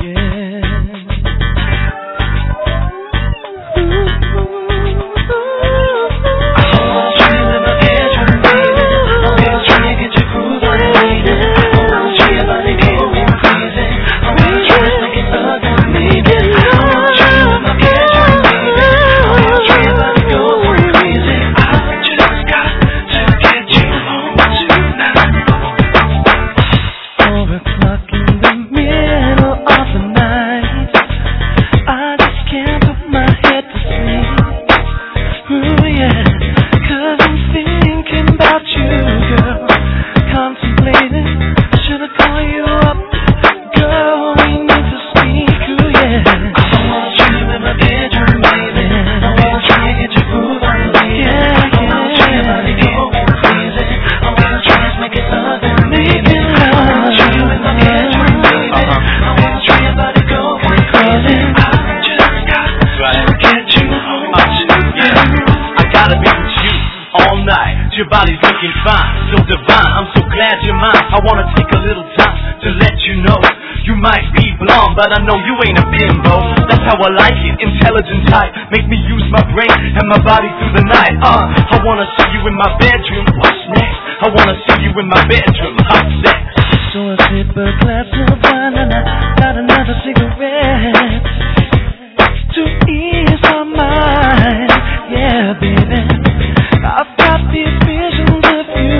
Your body's looking fine, so divine. I'm so glad you're mine. I wanna take a little time to let you know you might be blonde, but I know you ain't a bimbo. That's how I like it, intelligent type. Make me use my brain and my body through the night. I wanna see you in my bedroom. What's next? I wanna see you in my bedroom. Hot sex. So I sip a glass of wine and I got another cigarette to ease my mind. Yeah, baby, I've got these visions of you,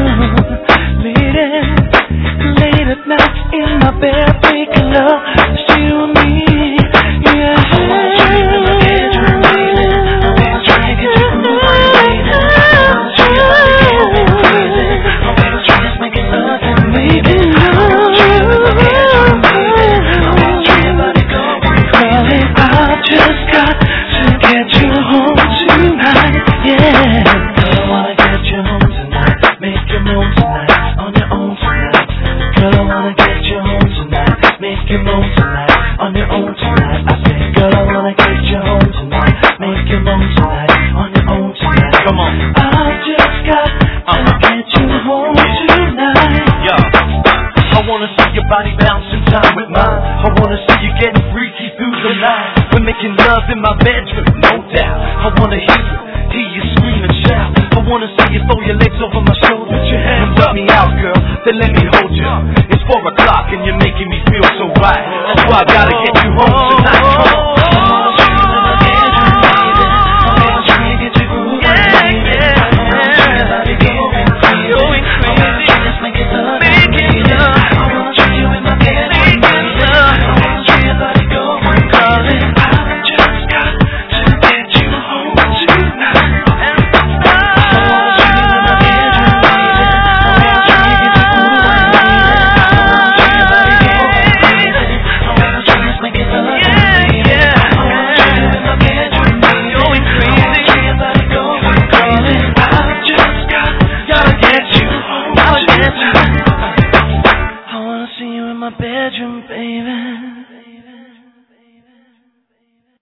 late at night in my bed, making love, just you and me. Yeah, I want you in my bedroom, baby. I'm trying to get you moving, baby. I want you in my bedroom, crazy. I'm trying to make it love and baby. I want you in my bedroom, baby. I'm trying to go crazy. I just got to get you home tonight. Yeah. Body bouncing time with mine. I wanna see you getting freaky through the night. We're making love in my bedroom, no doubt. I wanna hear you scream and shout. I wanna see you throw your legs over my shoulder. Put your hands up me out, girl. Then let me hold you. It's 4 o'clock and you're making me feel so right. That's why I gotta get